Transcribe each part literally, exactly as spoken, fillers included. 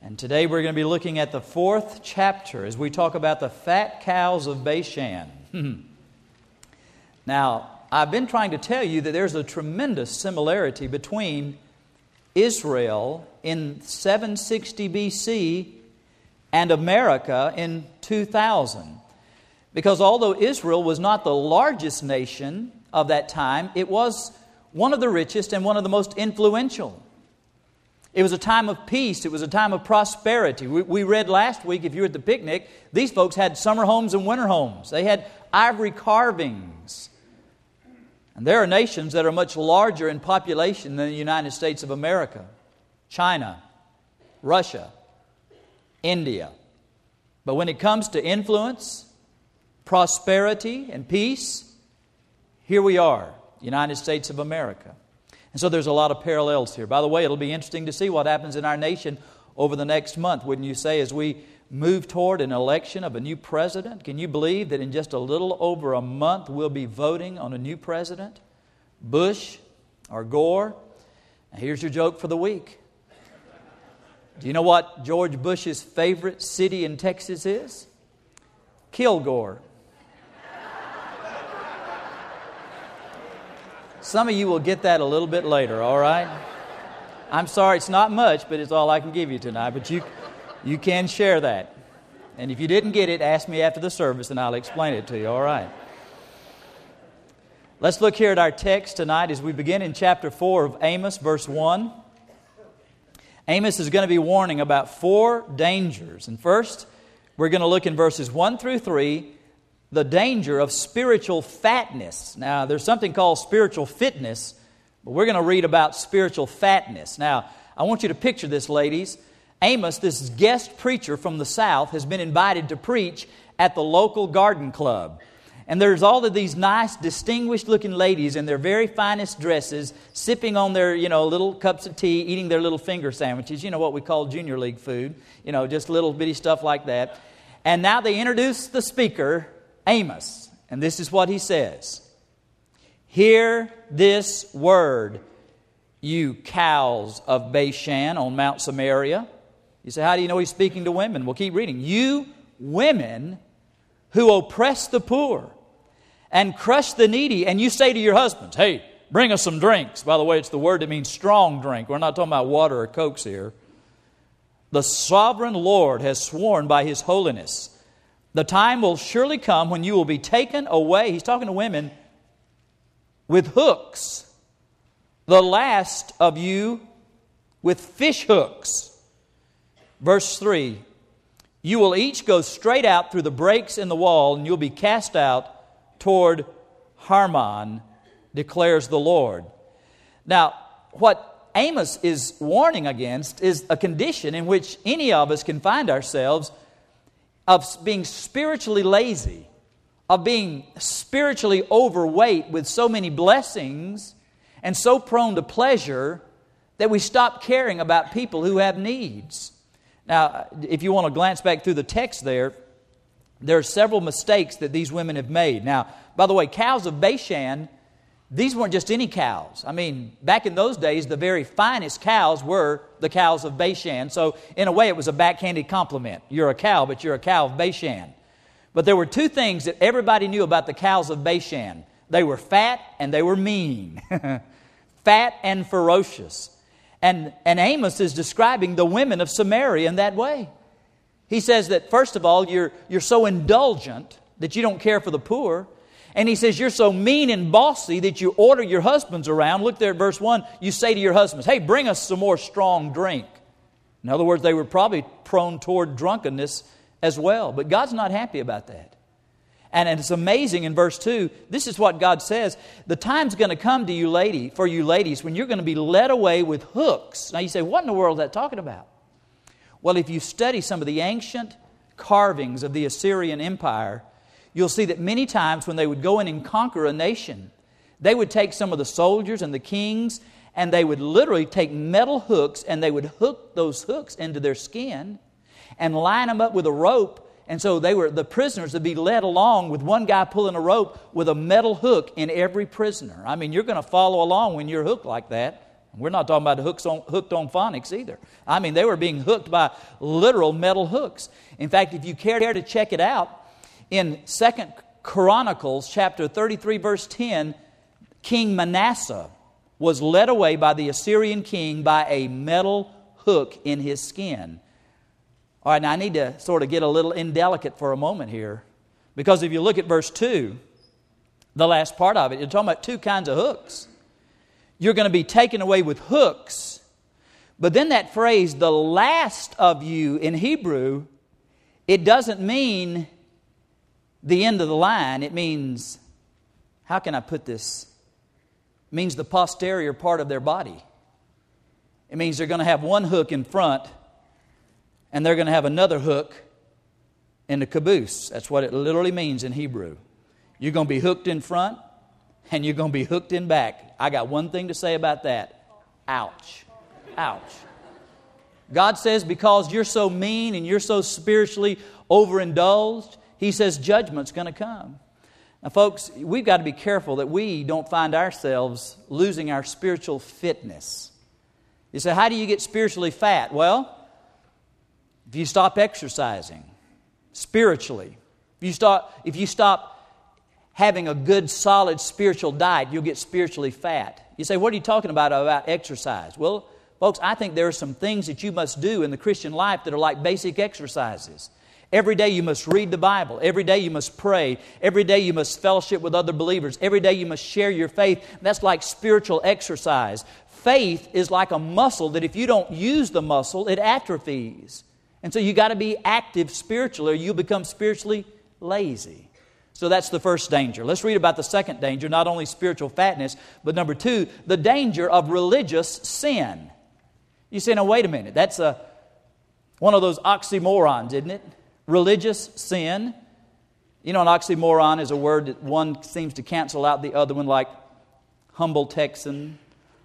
And today we're going to be looking at the fourth chapter as we talk about the fat cows of Bashan. Now, I've been trying to tell you that there's a tremendous similarity between Israel in seven sixty B C and America in two thousand. Because although Israel was not the largest nation of that time, it was one of the richest and one of the most influential. It was a time of peace. It was a time of prosperity. We, we read last week, if you were at the picnic, these folks had summer homes and winter homes. They had ivory carvings. And there are nations that are much larger in population than the United States of America. China, Russia, India. But when it comes to influence, prosperity, and peace, here we are, United States of America. And so there's a lot of parallels here. By the way, it'll be interesting to see what happens in our nation over the next month, wouldn't you say, as we move toward an election of a new president. Can you believe that in just a little over a month we'll be voting on a new president? Bush or Gore? And here's your joke for the week. Do you know what George Bush's favorite city in Texas is? Kilgore. Some of you will get that a little bit later, all right? I'm sorry, it's not much, but it's all I can give you tonight. But you, you can share that. And if you didn't get it, ask me after the service and I'll explain it to you, all right? Let's look here at our text tonight as we begin in chapter four of Amos, verse one. Amos is going to be warning about four dangers. And first, we're going to look in verses one through three, the danger of spiritual fatness. Now, there's something called spiritual fitness, but we're going to read about spiritual fatness. Now, I want you to picture this, ladies. Amos, this guest preacher from the South, has been invited to preach at the local garden club. And there's all of these nice, distinguished-looking ladies in their very finest dresses, sipping on their, you know, little cups of tea, eating their little finger sandwiches, you know, what we call junior league food, you know, just little bitty stuff like that. And now they introduce the speaker, Amos, and this is what he says. Hear this word, you cows of Bashan on Mount Samaria. You say, how do you know he's speaking to women? Well, keep reading. You women who oppress the poor and crush the needy, and you say to your husbands, hey, bring us some drinks. By the way, it's the word that means strong drink. We're not talking about water or Cokes here. The sovereign Lord has sworn by His holiness, the time will surely come when you will be taken away, he's talking to women, with hooks. The last of you with fish hooks. Verse three, you will each go straight out through the breaks in the wall, and you'll be cast out toward Harmon, declares the Lord. Now, what Amos is warning against is a condition in which any of us can find ourselves, of being spiritually lazy, of being spiritually overweight with so many blessings and so prone to pleasure that we stop caring about people who have needs. Now, if you want to glance back through the text there, there are several mistakes that these women have made. Now, by the way, cows of Bashan, these weren't just any cows. I mean, back in those days, the very finest cows were the cows of Bashan. So, in a way, it was a backhanded compliment. You're a cow, but you're a cow of Bashan. But there were two things that everybody knew about the cows of Bashan. They were fat and they were mean. Fat and ferocious. And, and Amos is describing the women of Samaria in that way. He says that, first of all, you're, you're so indulgent that you don't care for the poor. And he says, you're so mean and bossy that you order your husbands around. Look there at verse one. You say to your husbands, hey, bring us some more strong drink. In other words, they were probably prone toward drunkenness as well. But God's not happy about that. And it's amazing in verse two, this is what God says. The time's going to come to you lady, for you ladies, when you're going to be led away with hooks. Now you say, what in the world is that talking about? Well, if you study some of the ancient carvings of the Assyrian Empire, you'll see that many times when they would go in and conquer a nation, they would take some of the soldiers and the kings, and they would literally take metal hooks, and they would hook those hooks into their skin and line them up with a rope. And so they were the prisoners would be led along with one guy pulling a rope with a metal hook in every prisoner. I mean, you're going to follow along when you're hooked like that. We're not talking about hooks on, hooked on phonics either. I mean, they were being hooked by literal metal hooks. In fact, if you care to check it out, in Second Chronicles chapter thirty-three, verse ten, King Manasseh was led away by the Assyrian king by a metal hook in his skin. All right, now I need to sort of get a little indelicate for a moment here. Because if you look at verse two, the last part of it, you're talking about two kinds of hooks. You're going to be taken away with hooks. But then that phrase, the last of you, in Hebrew, it doesn't mean the end of the line. It means, how can I put this? It means the posterior part of their body. It means they're going to have one hook in front, and they're going to have another hook in the caboose. That's what it literally means in Hebrew. You're going to be hooked in front, and you're going to be hooked in back. I got one thing to say about that. Ouch. Ouch. God says because you're so mean and you're so spiritually overindulged, He says judgment's going to come. Now, folks, we've got to be careful that we don't find ourselves losing our spiritual fitness. You say, how do you get spiritually fat? Well, if you stop exercising spiritually, if you stop, if you stop having a good, solid spiritual diet, you'll get spiritually fat. You say, what are you talking about about exercise? Well, folks, I think there are some things that you must do in the Christian life that are like basic exercises. Every day you must read the Bible. Every day you must pray. Every day you must fellowship with other believers. Every day you must share your faith. That's like spiritual exercise. Faith is like a muscle that if you don't use the muscle, it atrophies. And so you got to be active spiritually or you'll become spiritually lazy. So that's the first danger. Let's read about the second danger, not only spiritual fatness, but number two, the danger of religious sin. You say, now wait a minute, that's a, one of those oxymorons, isn't it? Religious sin. You know, an oxymoron is a word that one seems to cancel out the other one, like humble Texan,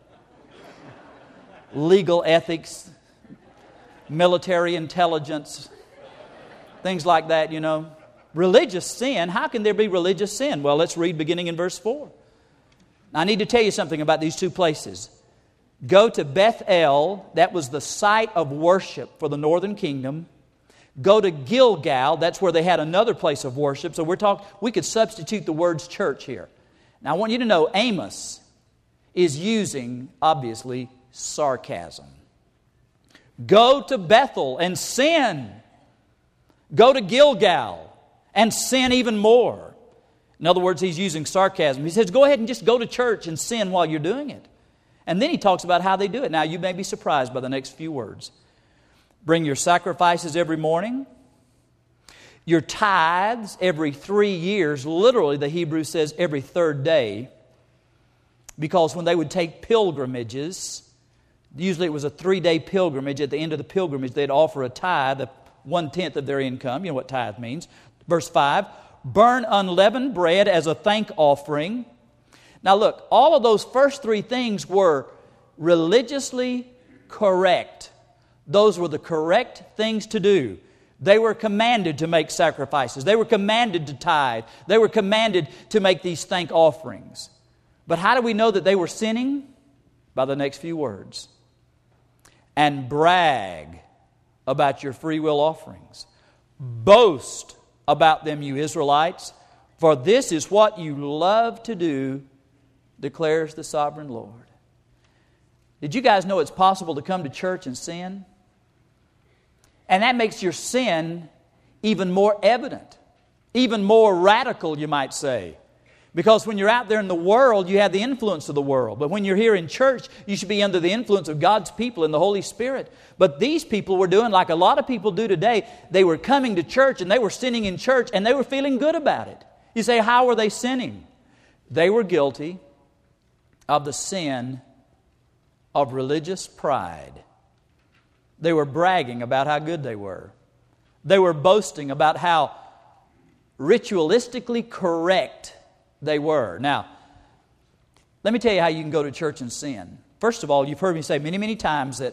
legal ethics, military intelligence, things like that, you know. Religious sin, how can there be religious sin? Well, let's read beginning in verse four. Now, I need to tell you something about these two places. Go to Bethel, that was the site of worship for the northern kingdom. Go to Gilgal, that's where they had another place of worship. So we're talking, we could substitute the words church here. Now, I want you to know Amos is using, obviously, sarcasm. Go to Bethel and sin. Go to Gilgal and sin even more. In other words, he's using sarcasm. He says, go ahead and just go to church and sin while you're doing it. And then he talks about how they do it. Now, you may be surprised by the next few words. Bring your sacrifices every morning. Your tithes every three years. Literally, the Hebrew says every third day. Because when they would take pilgrimages, usually it was a three-day pilgrimage. At the end of the pilgrimage, they'd offer a tithe, one-tenth of their income. You know what tithe means. Verse five, burn unleavened bread as a thank offering. Now look, all of those first three things were religiously correct. Those were the correct things to do. They were commanded to make sacrifices. They were commanded to tithe. They were commanded to make these thank offerings. But how do we know that they were sinning? By the next few words. And brag about your free will offerings. Boast about them, you Israelites, for this is what you love to do, declares the sovereign Lord. Did you guys know it's possible to come to church and sin? And that makes your sin even more evident, even more radical, you might say. Because when you're out there in the world, you have the influence of the world. But when you're here in church, you should be under the influence of God's people and the Holy Spirit. But these people were doing like a lot of people do today. They were coming to church and they were sinning in church and they were feeling good about it. You say, how were they sinning? They were guilty of the sin of religious pride. They were bragging about how good they were. They were boasting about how ritualistically correct they were. Now, let me tell you how you can go to church and sin. First of all, you've heard me say many, many times that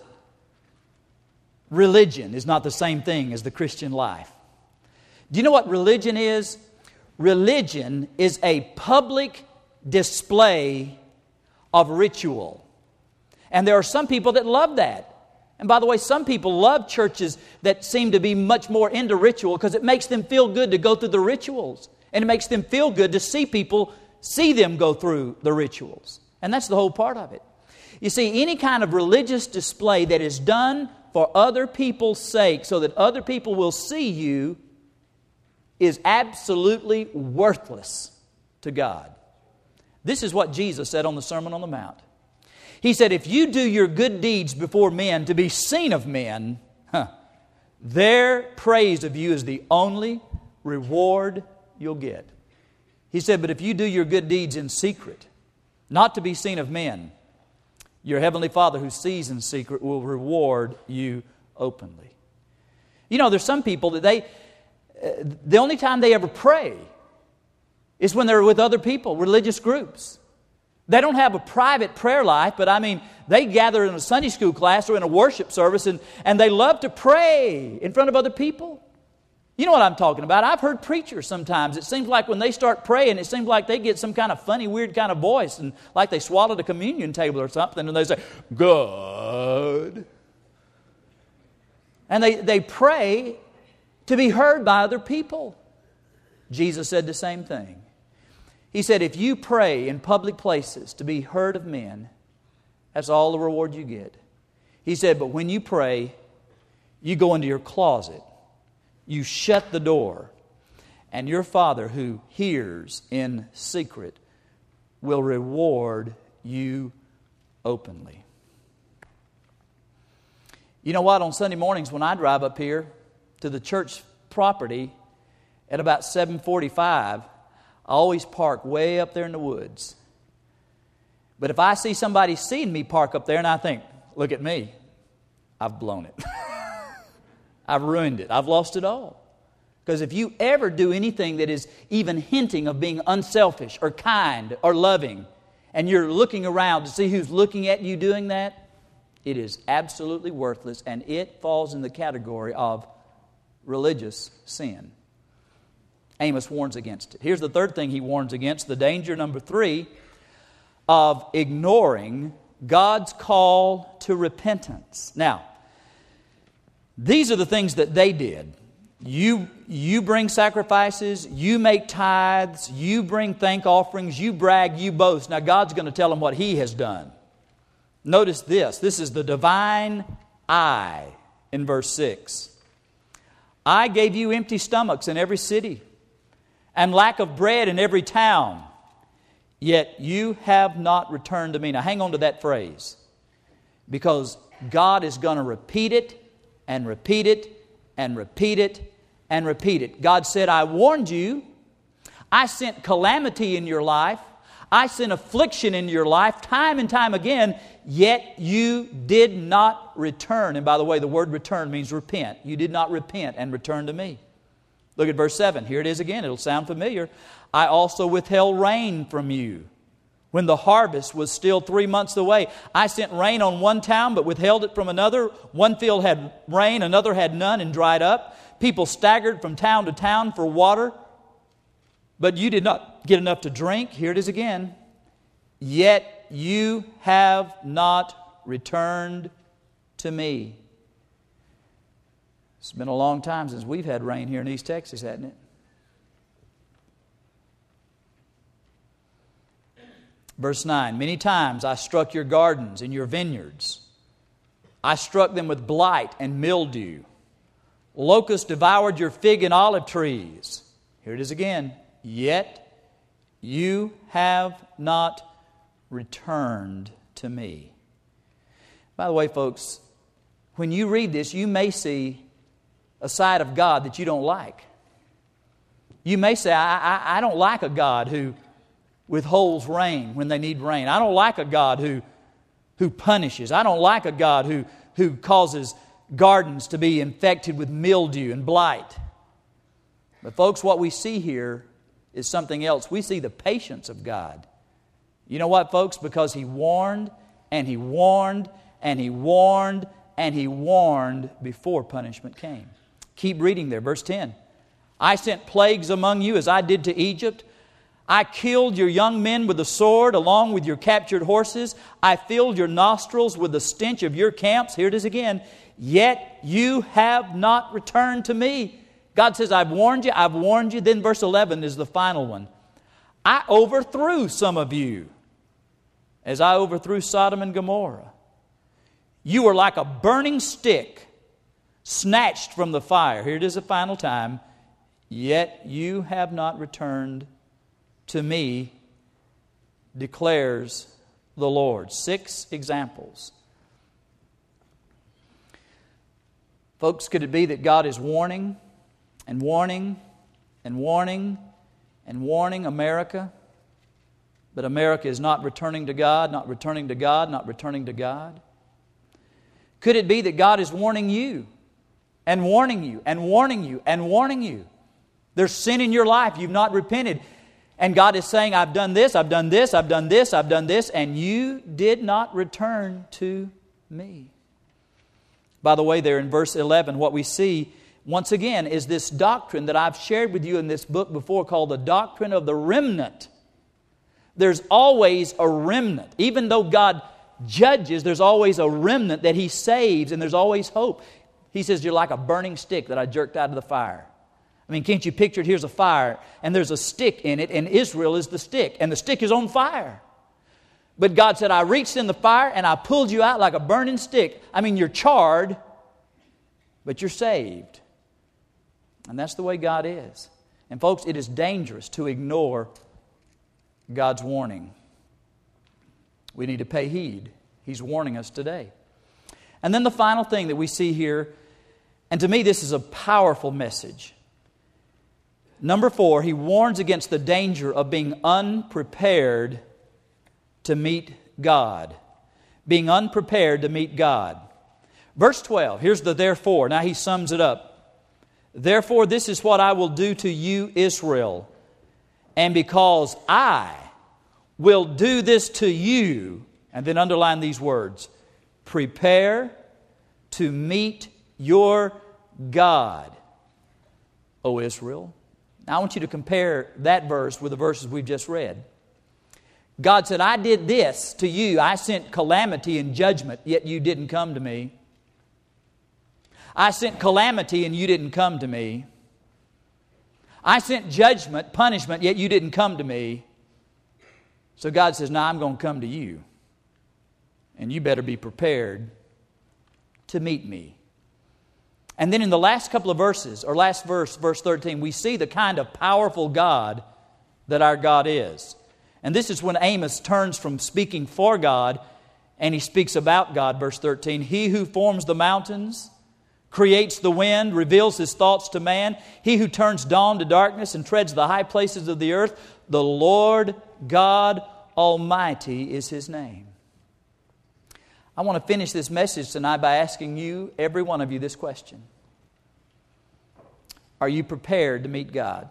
religion is not the same thing as the Christian life. Do you know what religion is? Religion is a public display of ritual. And there are some people that love that. And by the way, some people love churches that seem to be much more into ritual because it makes them feel good to go through the rituals. And it makes them feel good to see people see them go through the rituals. And that's the whole part of it. You see, any kind of religious display that is done for other people's sake so that other people will see you is absolutely worthless to God. This is what Jesus said on the Sermon on the Mount. He said, if you do your good deeds before men to be seen of men, huh, their praise of you is the only reward you'll get. He said, but if you do your good deeds in secret, not to be seen of men, your heavenly Father who sees in secret will reward you openly. You know, there's some people that they, uh, the only time they ever pray is when they're with other people, religious groups. They don't have a private prayer life, but I mean, they gather in a Sunday school class or in a worship service and, and they love to pray in front of other people. You know what I'm talking about. I've heard preachers sometimes. It seems like when they start praying, it seems like they get some kind of funny, weird kind of voice and like they swallowed a communion table or something and they say, God. And they, they pray to be heard by other people. Jesus said the same thing. He said, if you pray in public places to be heard of men, that's all the reward you get. He said, but when you pray, you go into your closet, you shut the door, and your Father who hears in secret will reward you openly. You know what? On Sunday mornings when I drive up here to the church property at about seven forty-five, I always park way up there in the woods. But if I see somebody seeing me park up there and I think, look at me, I've blown it. I've ruined it. I've lost it all. Because if you ever do anything that is even hinting of being unselfish or kind or loving, and you're looking around to see who's looking at you doing that, it is absolutely worthless, and it falls in the category of religious sin. Amos warns against it. Here's the third thing he warns against, the danger number three of ignoring God's call to repentance. Now, these are the things that they did. You, you bring sacrifices, you make tithes, you bring thank offerings, you brag, you boast. Now God's going to tell them what He has done. Notice this. This is the divine I in verse six. I gave you empty stomachs in every city, and lack of bread in every town, yet you have not returned to me. Now hang on to that phrase, because God is going to repeat it and repeat it and repeat it and repeat it. God said, I warned you. I sent calamity in your life. I sent affliction in your life time and time again, yet you did not return. And by the way, the word return means repent. You did not repent and return to me. Look at verse seven. Here it is again. It'll sound familiar. I also withheld rain from you when the harvest was still three months away. I sent rain on one town, but withheld it from another. One field had rain, another had none and dried up. People staggered from town to town for water, but you did not get enough to drink. Here it is again. Yet you have not returned to me. It's been a long time since we've had rain here in East Texas, hasn't it? Verse nine, many times I struck your gardens and your vineyards. I struck them with blight and mildew. Locusts devoured your fig and olive trees. Here it is again. Yet you have not returned to me. By the way, folks, when you read this, you may see a side of God that you don't like. You may say, I, I, I don't like a God who withholds rain when they need rain. I don't like a God who, who punishes. I don't like a God who, who causes gardens to be infected with mildew and blight. But folks, what we see here is something else. We see the patience of God. You know what, folks? Because He warned and He warned and He warned and He warned before punishment came. Keep reading there, verse ten. I sent plagues among you as I did to Egypt. I killed your young men with the sword along with your captured horses. I filled your nostrils with the stench of your camps. Here it is again. Yet you have not returned to me. God says, I've warned you, I've warned you. Then verse eleven is the final one. I overthrew some of you as I overthrew Sodom and Gomorrah. You were like a burning stick snatched from the fire. Here it is the final time. Yet you have not returned to me, declares the Lord. Six examples. Folks, could it be that God is warning and warning and warning and warning America? But America is not returning to God, not returning to God, not returning to God? Could it be that God is warning you and warning you and warning you and warning you? There's sin in your life. You've not repented. And God is saying, I've done this, I've done this, I've done this, I've done this, and you did not return to me. By the way, there in verse eleven, what we see once again is this doctrine that I've shared with you in this book before called the doctrine of the remnant. There's always a remnant. Even though God judges, there's always a remnant that He saves, and there's always hope. He says, you're like a burning stick that I jerked out of the fire. I mean, can't you picture it? Here's a fire, and there's a stick in it, and Israel is the stick, and the stick is on fire. But God said, I reached in the fire, and I pulled you out like a burning stick. I mean, you're charred, but you're saved. And that's the way God is. And folks, it is dangerous to ignore God's warning. We need to pay heed. He's warning us today. And then the final thing that we see here, and to me this is a powerful message. Number four, He warns against the danger of being unprepared to meet God. Being unprepared to meet God. Verse twelve, here's the therefore. Now He sums it up. Therefore, this is what I will do to you, Israel. And because I will do this to you, and then underline these words, prepare to meet your God, O Israel. Now I want you to compare that verse with the verses we've just read. God said, I did this to you. I sent calamity and judgment, yet you didn't come to me. I sent calamity and you didn't come to me. I sent judgment, punishment, yet you didn't come to me. So God says, now I'm going to come to you. And you better be prepared to meet me. And then in the last couple of verses, or last verse, verse thirteen, we see the kind of powerful God that our God is. And this is when Amos turns from speaking for God and he speaks about God. Verse thirteen, He who forms the mountains, creates the wind, reveals His thoughts to man. He who turns dawn to darkness and treads the high places of the earth. The Lord God Almighty is His name. I want to finish this message tonight by asking you, every one of you, this question. Are you prepared to meet God?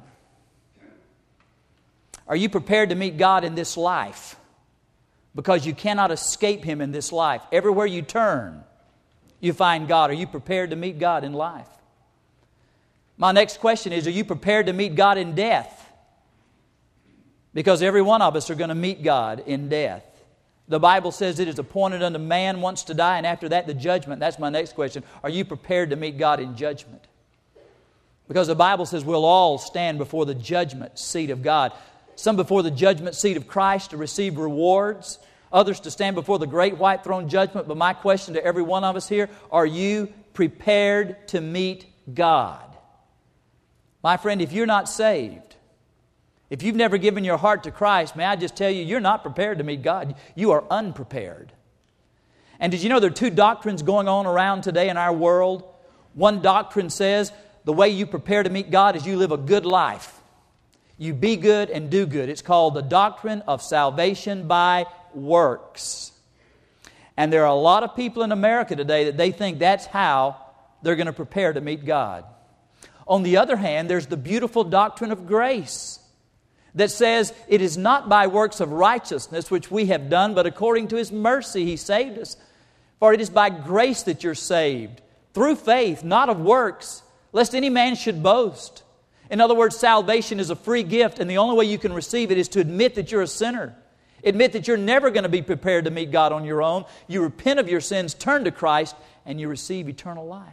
Are you prepared to meet God in this life? Because you cannot escape Him in this life. Everywhere you turn, you find God. Are you prepared to meet God in life? My next question is, are you prepared to meet God in death? Because every one of us are going to meet God in death. The Bible says it is appointed unto man once to die, and after that the judgment. That's my next question. Are you prepared to meet God in judgment? Because the Bible says we'll all stand before the judgment seat of God. Some before the judgment seat of Christ to receive rewards. Others to stand before the great white throne judgment. But my question to every one of us here, are you prepared to meet God? My friend, if you're not saved, if you've never given your heart to Christ, may I just tell you, you're not prepared to meet God. You are unprepared. And did you know there are two doctrines going on around today in our world? One doctrine says the way you prepare to meet God is you live a good life. You be good and do good. It's called the doctrine of salvation by works. And there are a lot of people in America today that they think that's how they're going to prepare to meet God. On the other hand, there's the beautiful doctrine of grace that says it is not by works of righteousness which we have done, but according to His mercy He saved us. For it is by grace that you're saved, through faith, not of works, lest any man should boast. In other words, salvation is a free gift, and the only way you can receive it is to admit that you're a sinner. Admit that you're never going to be prepared to meet God on your own. You repent of your sins, turn to Christ, and you receive eternal life.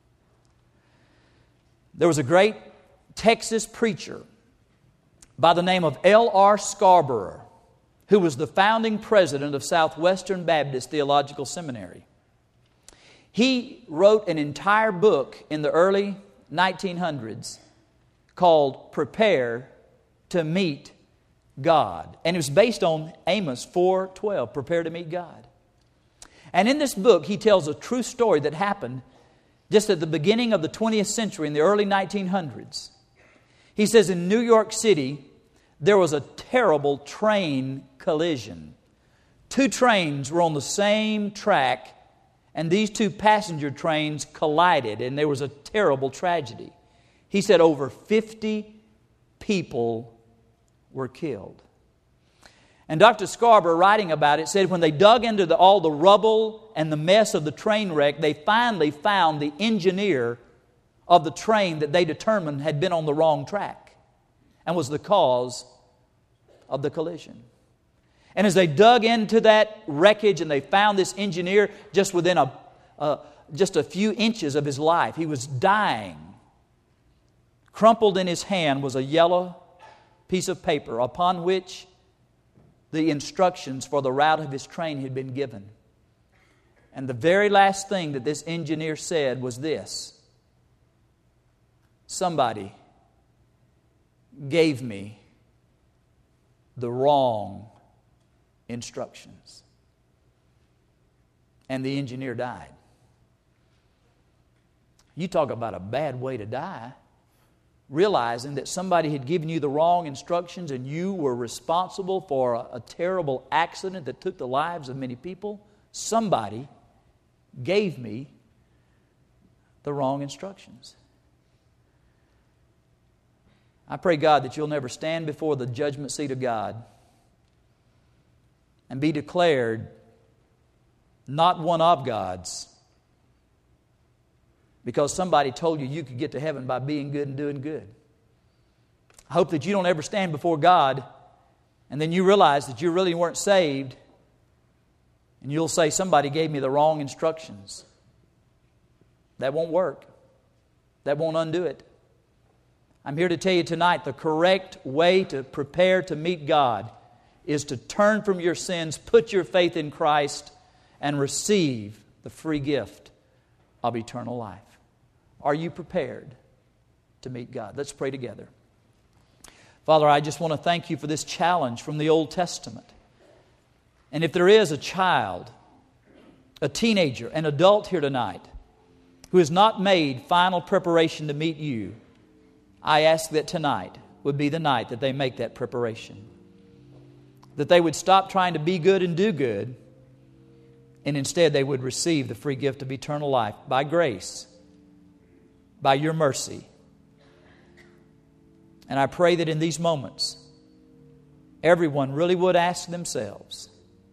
There was a great Texas preacher by the name of L R Scarborough, who was the founding president of Southwestern Baptist Theological Seminary. He wrote an entire book in the early nineteen hundreds called Prepare to Meet God. And it was based on Amos four twelve, Prepare to Meet God. And in this book, he tells a true story that happened just at the beginning of the twentieth century, in the early nineteen hundreds. He says in New York City, there was a terrible train collision. Two trains were on the same track, and these two passenger trains collided, and there was a terrible tragedy. He said over fifty people were killed. And Doctor Scarborough, writing about it, said when they dug into the, all the rubble and the mess of the train wreck, they finally found the engineer of the train that they determined had been on the wrong track and was the cause of the collision. And as they dug into that wreckage and they found this engineer just within a, uh, just a few inches of his life, he was dying. Crumpled in his hand was a yellow piece of paper upon which the instructions for the route of his train had been given. And the very last thing that this engineer said was this: somebody gave me the wrong instructions. And the engineer died. You talk about a bad way to die. Realizing that somebody had given you the wrong instructions and you were responsible for a, a terrible accident that took the lives of many people. Somebody gave me the wrong instructions. I pray, God, that you'll never stand before the judgment seat of God and be declared not one of God's, because somebody told you you could get to heaven by being good and doing good. I hope that you don't ever stand before God and then you realize that you really weren't saved, and you'll say, somebody gave me the wrong instructions. That won't work. That won't undo it. I'm here to tell you tonight, the correct way to prepare to meet God is to turn from your sins, put your faith in Christ, and receive the free gift of eternal life. Are you prepared to meet God? Let's pray together. Father, I just want to thank you for this challenge from the Old Testament. And if there is a child, a teenager, an adult here tonight who has not made final preparation to meet you, I ask that tonight would be the night that they make that preparation. That they would stop trying to be good and do good, and instead they would receive the free gift of eternal life by grace, by your mercy. And I pray that in these moments, everyone really would ask themselves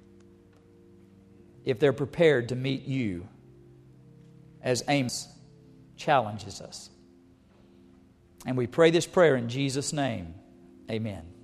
if they're prepared to meet you as Amos challenges us. And we pray this prayer in Jesus' name. Amen.